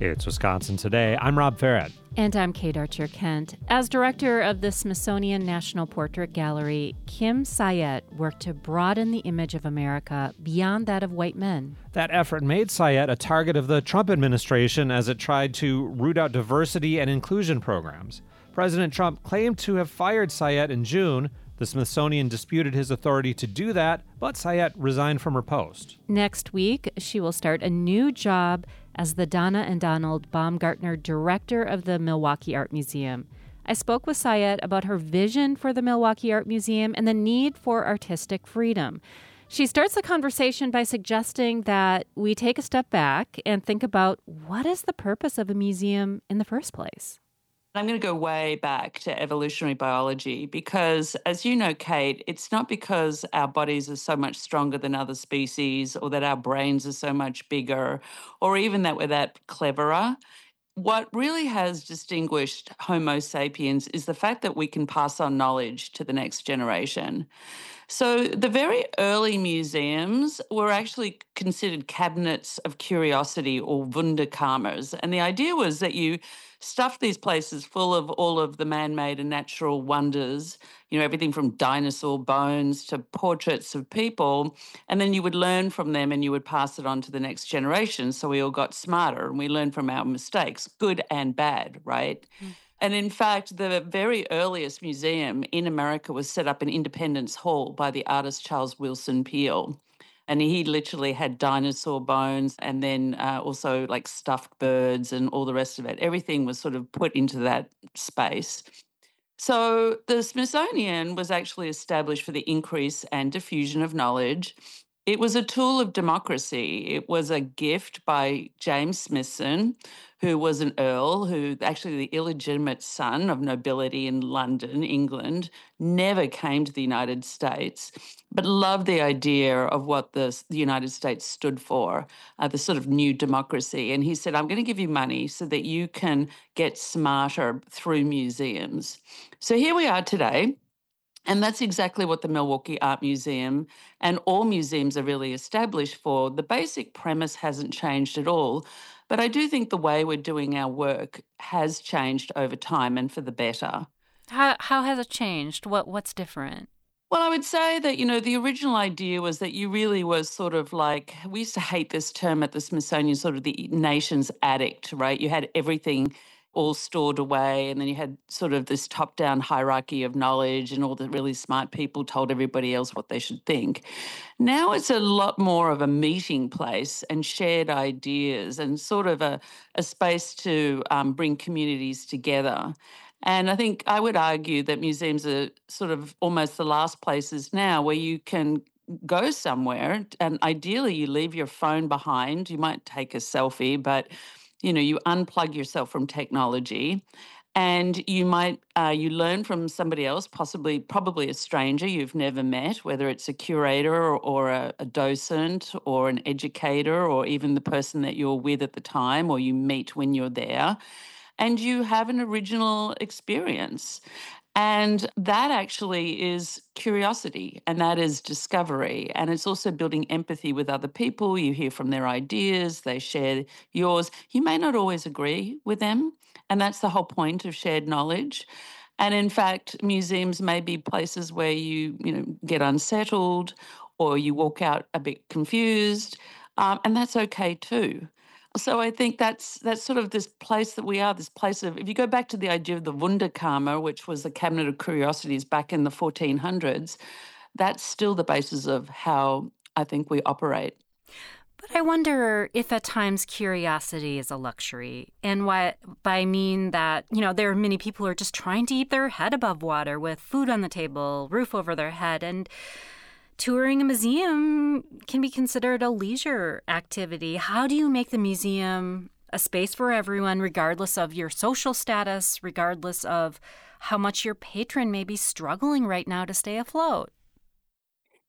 It's Wisconsin Today. I'm Rob Farrett. And I'm Kate Archer-Kent. As director of the Smithsonian National Portrait Gallery, Kim Sayed worked to broaden the image of America beyond that of white men. That effort made Sayed a target of the Trump administration as it tried to root out diversity and inclusion programs. President Trump claimed to have fired Sayed in June. The Smithsonian disputed his authority to do that, but Sayed resigned from her post. Next week, she will start a new job as the Donna and Donald Baumgartner Director of the Milwaukee Art Museum. I spoke with Sayed about her vision for the Milwaukee Art Museum and the need for artistic freedom. She starts the conversation by suggesting that we take a step back and think about what is the purpose of a museum in the first place. I'm going to go way back to evolutionary biology because, as you know, Kate, it's not because our bodies are so much stronger than other species or that our brains are so much bigger or even that we're that cleverer. What really has distinguished Homo sapiens is the fact that we can pass on knowledge to the next generation. So the very early museums were actually considered cabinets of curiosity or Wunderkammers. And the idea was that you stuffed these places full of all of the man-made and natural wonders, everything from dinosaur bones to portraits of people, and then you would learn from them and you would pass it on to the next generation. So we all got smarter and we learned from our mistakes, good and bad, right? Mm. And in fact, the very earliest museum in America was set up in Independence Hall by the artist Charles Willson Peale. And he literally had dinosaur bones and then also like stuffed birds and all the rest of it. Everything was sort of put into that space. So the Smithsonian was actually established for the increase and diffusion of knowledge. It was a tool of democracy. It was a gift by James Smithson, who was an earl, who actually the illegitimate son of nobility in London, England, never came to the United States, but loved the idea of what the United States stood for, the sort of new democracy. And he said, I'm going to give you money so that you can get smarter through museums. So here we are today. And that's exactly what the Milwaukee Art Museum and all museums are really established for. The basic premise hasn't changed at all, but I do think the way we're doing our work has changed over time and for the better. How has it changed? What's different? Well, I would say that, the original idea was that you really was sort of like, we used to hate this term at the Smithsonian, sort of the nation's addict, right? You had everything all stored away, and then you had sort of this top-down hierarchy of knowledge and all the really smart people told everybody else what they should think. Now it's a lot more of a meeting place and shared ideas and sort of a space to bring communities together. And I think I would argue that museums are sort of almost the last places now where you can go somewhere and ideally you leave your phone behind. You might take a selfie, but you unplug yourself from technology and you might, you learn from somebody else, probably a stranger you've never met, whether it's a curator or a docent or an educator or even the person that you're with at the time or you meet when you're there, and you have an original experience. And that actually is curiosity and that is discovery. And it's also building empathy with other people. You hear from their ideas, they share yours. You may not always agree with them. And that's the whole point of shared knowledge. And in fact, museums may be places where you get unsettled or you walk out a bit confused. And that's okay too. So I think that's sort of this place that we are, this place of, if you go back to the idea of the Wunderkammer, which was the cabinet of curiosities back in the 1400s, that's still the basis of how I think we operate. But I wonder if at times curiosity is a luxury, and what I mean that, there are many people who are just trying to keep their head above water with food on the table, roof over their head, and touring a museum can be considered a leisure activity. How do you make the museum a space for everyone, regardless of your social status, regardless of how much your patron may be struggling right now to stay afloat?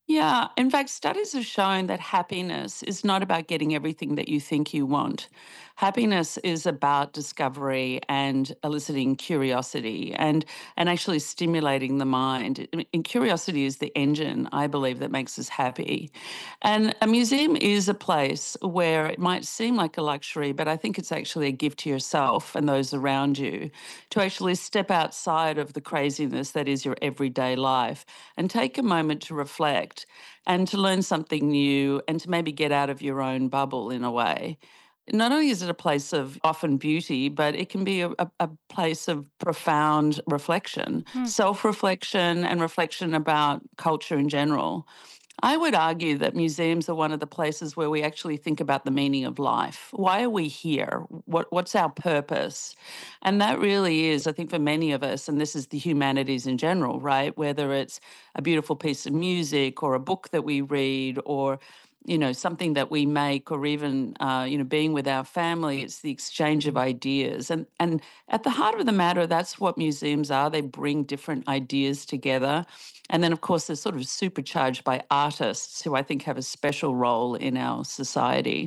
Yeah, in fact, studies have shown that happiness is not about getting everything that you think you want. Happiness is about discovery and eliciting curiosity and actually stimulating the mind. And curiosity is the engine, I believe, that makes us happy. And a museum is a place where it might seem like a luxury, but I think it's actually a gift to yourself and those around you to actually step outside of the craziness that is your everyday life and take a moment to reflect and to learn something new and to maybe get out of your own bubble in a way. Not only is it a place of often beauty, but it can be a place of profound reflection, Hmm. self reflection, and reflection about culture in general. I would argue that museums are one of the places where we actually think about the meaning of life. Why are we here? What's our purpose? And that really is, I think, for many of us, and this is the humanities in general, right? Whether it's a beautiful piece of music or a book that we read or something that we make or even being with our family, it's the exchange of ideas. And at the heart of the matter, that's what museums are. They bring different ideas together. And then, of course, they're sort of supercharged by artists who I think have a special role in our society.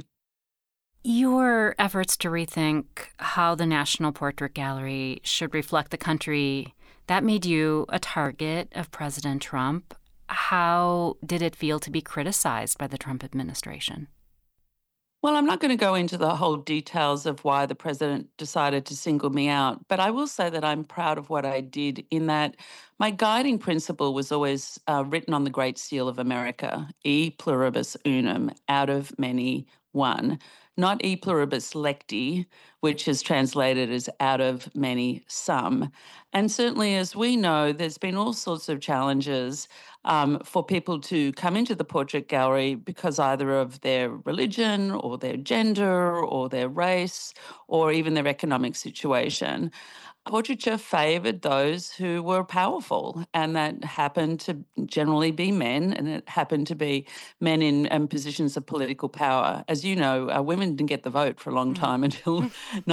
Your efforts to rethink how the National Portrait Gallery should reflect the country, that made you a target of President Trump. How did it feel to be criticized by the Trump administration? Well, I'm not going to go into the whole details of why the president decided to single me out, but I will say that I'm proud of what I did in that my guiding principle was always written on the Great Seal of America, e pluribus unum, out of many, one, not e pluribus lecti, which is translated as out of many, some. And certainly, as we know, there's been all sorts of challenges for people to come into the portrait gallery because either of their religion or their gender or their race or even their economic situation. Portraiture favoured those who were powerful, and that happened to generally be men, and it happened to be men in positions of political power. As you know, women didn't get the vote for a long Mm. time until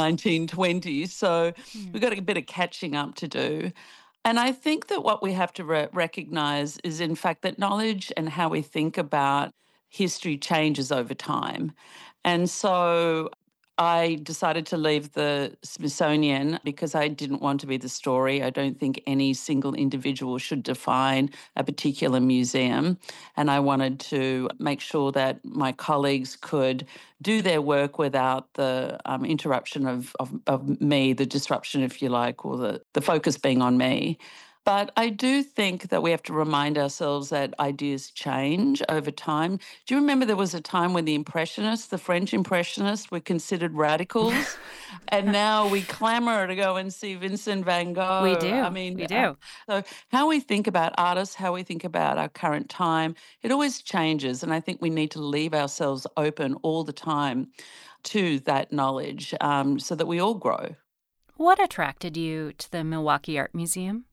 1920, so Mm. we've got a bit of catching up to do. And I think that what we have to recognize is, in fact, that knowledge and how we think about history changes over time. And so I decided to leave the Smithsonian because I didn't want to be the story. I don't think any single individual should define a particular museum. And I wanted to make sure that my colleagues could do their work without the interruption of me, the disruption, if you like, or the focus being on me. But I do think that we have to remind ourselves that ideas change over time. Do you remember there was a time when the Impressionists, the French Impressionists, were considered radicals? And now we clamor to go and see Vincent van We Gogh. I do. mean, We do. so how we think about artists, how we think about our current time, it always changes. And I think we need to leave ourselves open all the time to that knowledge so that we all grow. What attracted you to the Milwaukee Art Museum?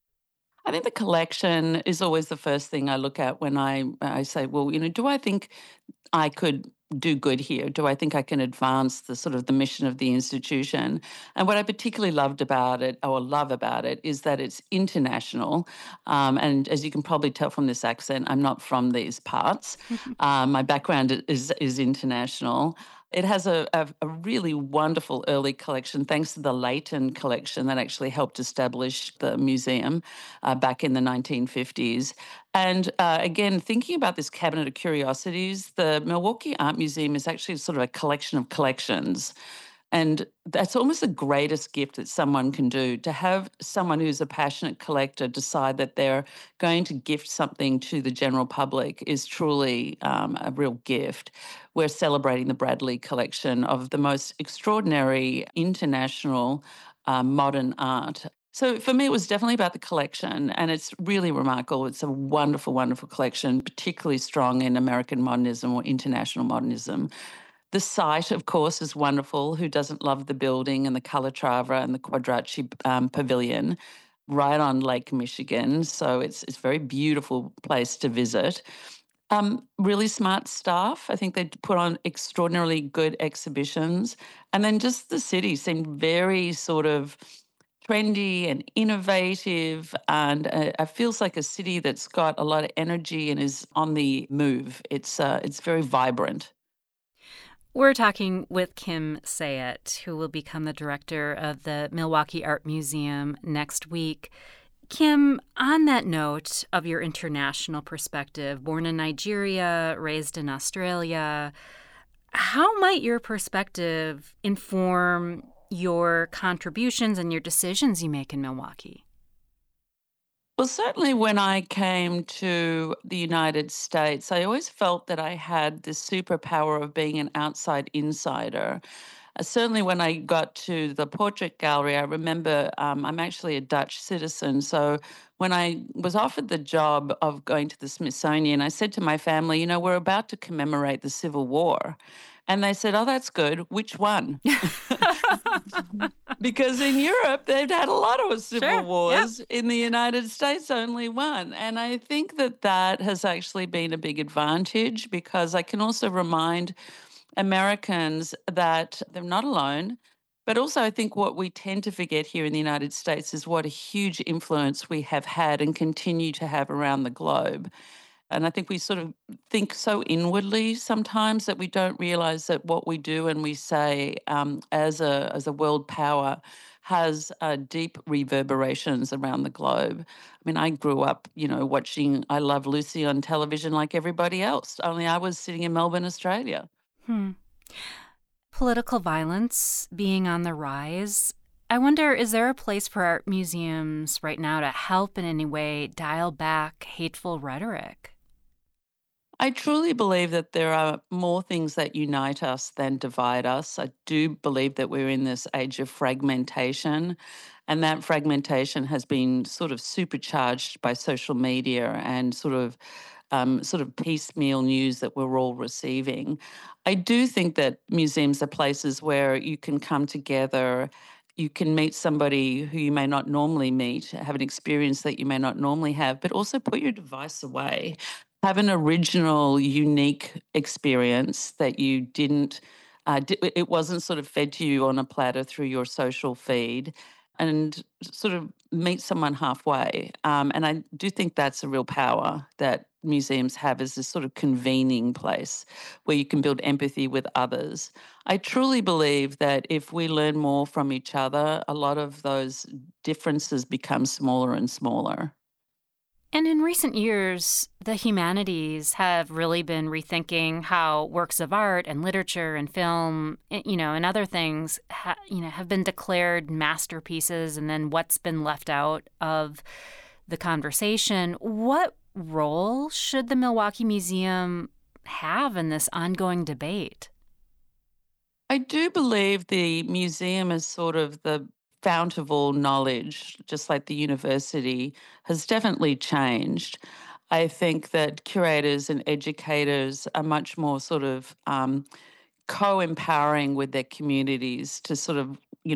I think the collection is always the first thing I look at when I say, well, do I think I could do good here? Do I think I can advance the sort of the mission of the institution? And what I particularly loved about it, or love about it, is that it's international. And as you can probably tell from this accent, I'm not from these parts. My background is international. It has a really wonderful early collection, thanks to the Leighton collection that actually helped establish the museum back in the 1950s. And again, thinking about this cabinet of curiosities, the Milwaukee Art Museum is actually sort of a collection of collections. And that's almost the greatest gift that someone can do, to have someone who's a passionate collector decide that they're going to gift something to the general public is truly a real gift. We're celebrating the Bradley collection of the most extraordinary international modern art. So for me, it was definitely about the collection, and it's really remarkable. It's a wonderful, wonderful collection, particularly strong in American modernism or international modernism. The site, of course, is wonderful. Who doesn't love the building and the Calatrava and the Quadracci Pavilion right on Lake Michigan? So it's a very beautiful place to visit. Really smart staff. I think they put on extraordinarily good exhibitions. And then just the city seemed very sort of trendy and innovative, and it feels like a city that's got a lot of energy and is on the move. It's very vibrant. We're talking with Kim Sayat, who will become the director of the Milwaukee Art Museum next week. Kim, on that note of your international perspective, born in Nigeria, raised in Australia, how might your perspective inform your contributions and your decisions you make in Milwaukee? Well, certainly when I came to the United States, I always felt that I had this superpower of being an outside insider. Certainly, when I got to the portrait gallery, I remember I'm actually a Dutch citizen. So, when I was offered the job of going to the Smithsonian, I said to my family, we're about to commemorate the Civil War. And they said, oh, that's good. Which one? Because in Europe, they've had a lot of civil Sure. Yep. wars. In the United States, only one. And I think that that has actually been a big advantage because I can also remind Americans that they're not alone. But also, I think what we tend to forget here in the United States is what a huge influence we have had and continue to have around the globe. And I think we sort of think so inwardly sometimes that we don't realize that what we do and we say as a world power has deep reverberations around the globe. I mean, I grew up, watching I Love Lucy on television like everybody else, only I was sitting in Melbourne, Australia. Hmm. Political violence being on the rise. I wonder, is there a place for art museums right now to help in any way dial back hateful rhetoric? I truly believe that there are more things that unite us than divide us. I do believe that we're in this age of fragmentation, and that fragmentation has been sort of supercharged by social media and sort of piecemeal news that we're all receiving. I do think that museums are places where you can come together. You can meet somebody who you may not normally meet, have an experience that you may not normally have, but also put your device away. Have an original, unique experience that you didn't, it wasn't sort of fed to you on a platter through your social feed, and sort of meet someone halfway. And I do think that's a real power that museums have, as this sort of convening place where you can build empathy with others. I truly believe that if we learn more from each other, a lot of those differences become smaller and smaller. And in recent years, the humanities have really been rethinking how works of art and literature and film, and other things, have been declared masterpieces, and then what's been left out of the conversation. What role should the Milwaukee Museum have in this ongoing debate? I do believe the museum is sort of the fount of all knowledge, just like the university, has definitely changed. I think that curators and educators are much more sort of co-empowering with their communities to sort of,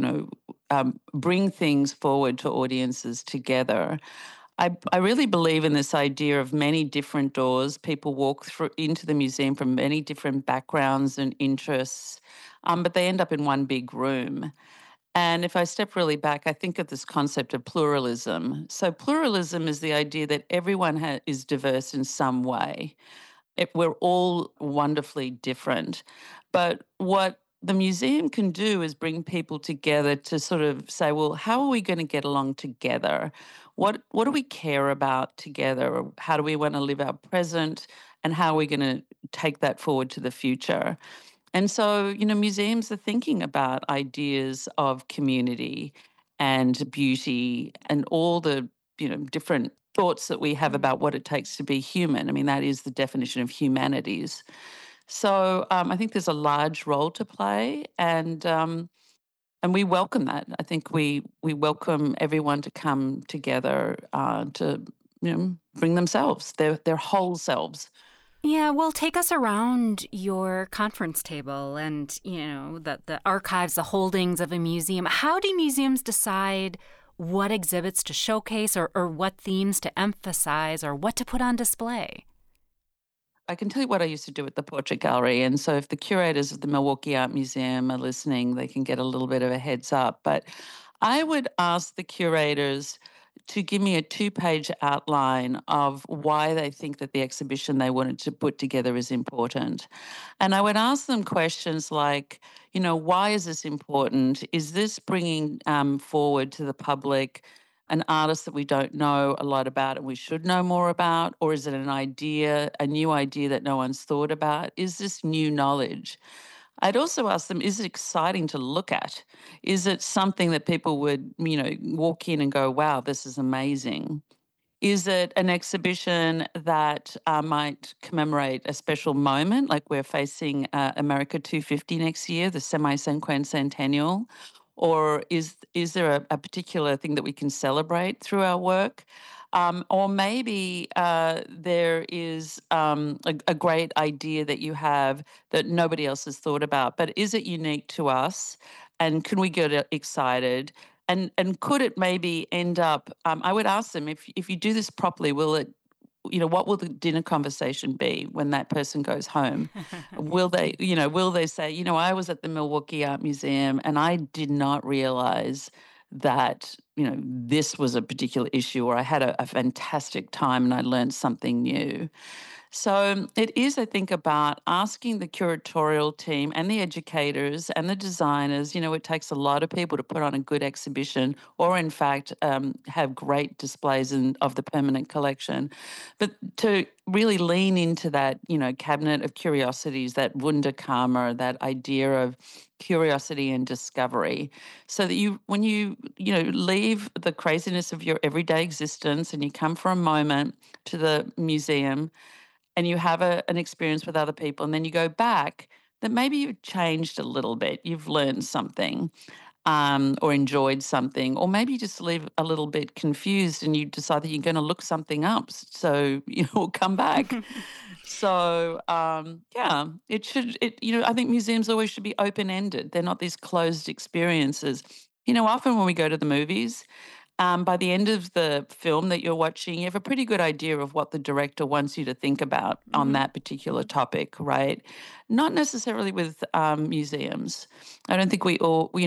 bring things forward to audiences together. I really believe in this idea of many different doors. People walk through into the museum from many different backgrounds and interests, but they end up in one big room. And if I step really back, I think of this concept of pluralism. So, pluralism is the idea that everyone is diverse in some way. We're all wonderfully different. But what the museum can do is bring people together to sort of say, well, how are we going to get along together? What do we care about together? How do we want to live our present? And how are we going to take that forward to the future? And so, museums are thinking about ideas of community and beauty and all the, different thoughts that we have about what it takes to be human. I mean, that is the definition of humanities. So I think there's a large role to play, and we welcome that. I think we welcome everyone to come together to bring themselves, their whole selves. Yeah, well, take us around your conference table and, the archives, the holdings of a museum. How do museums decide what exhibits to showcase or what themes to emphasize or what to put on display? I can tell you what I used to do at the Portrait Gallery. And so if the curators of the Milwaukee Art Museum are listening, they can get a little bit of a heads up. But I would ask the curators to give me a 2-page outline of why they think that the exhibition they wanted to put together is important. And I would ask them questions like, why is this important? Is this bringing forward to the public an artist that we don't know a lot about and we should know more about? Or is it a new idea that no one's thought about? Is this new knowledge? I'd also ask them, is it exciting to look at? Is it something that people would, walk in and go, wow, this is amazing? Is it an exhibition that might commemorate a special moment, like we're facing America 250 next year, the semi-cinquentennial? Or is there a particular thing that we can celebrate through our work? Or maybe there is a great idea that you have that nobody else has thought about, but is it unique to us? And can we get excited? And could it maybe end up? I would ask them, if you do this properly, will it? What will the dinner conversation be when that person goes home? Will they say, I was at the Milwaukee Art Museum and I did not realize that, this was a particular issue, or I had a fantastic time and I learned something new. So it is, I think, about asking the curatorial team and the educators and the designers. It takes a lot of people to put on a good exhibition or, in fact, have great displays of the permanent collection. But to really lean into that, cabinet of curiosities, that Wunderkammer, that idea of curiosity and discovery, so that when you leave the craziness of your everyday existence and you come for a moment to the museum and you have an experience with other people, and then you go back, that maybe you've changed a little bit, you've learned something, or enjoyed something, or maybe you just leave a little bit confused and you decide that you're going to look something up, so you'll come back. So I think museums always should be open-ended. They're not these closed experiences. Often when we go to the movies, by the end of the film that you're watching, you have a pretty good idea of what the director wants you to think about on that particular topic, right? Not necessarily with museums. I don't think we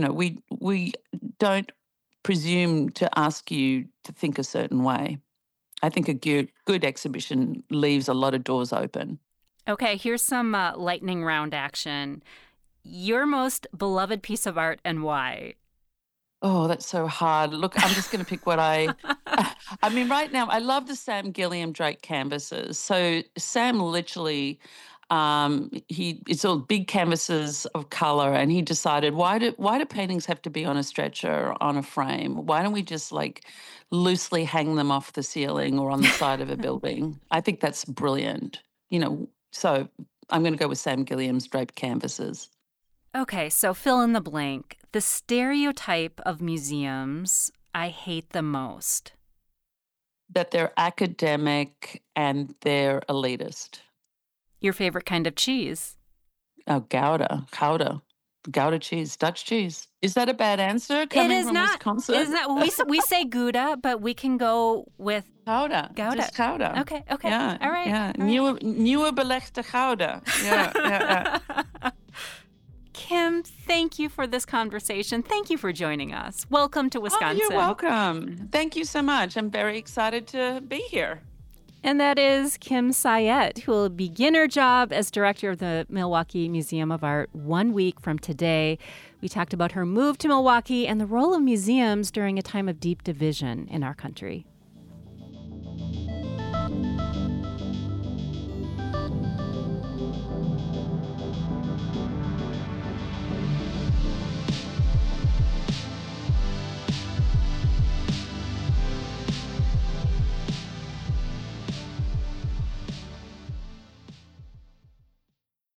don't presume to ask you to think a certain way. I think a good exhibition leaves a lot of doors open. Okay, here's some lightning round action. Your most beloved piece of art and why? Oh, that's so hard. Look, I'm just going to pick what I mean, right now, I love the Sam Gilliam Drake canvases. So Sam literally, it's all big canvases of color, and he decided, why do paintings have to be on a stretcher, on a frame? Why don't we just loosely hang them off the ceiling or on the side of a building? I think that's brilliant. So I'm going to go with Sam Gilliam's draped canvases. Okay, so fill in the blank. The stereotype of museums I hate the most. That they're academic and they're elitist. Your favorite kind of cheese? Oh, Gouda cheese, Dutch cheese. Is that a bad answer coming from Wisconsin? It is not. We say Gouda, but we can go with Gouda. Just Gouda. Okay. Yeah, all right. Yeah, nieuwe belegde Gouda. Yeah. Kim, thank you for this conversation. Thank you for joining us. Welcome to Wisconsin. Oh, you're welcome. Thank you so much. I'm very excited to be here. And that is Kim Sayette, who will begin her job as director of the Milwaukee Museum of Art 1 week from today. We talked about her move to Milwaukee and the role of museums during a time of deep division in our country.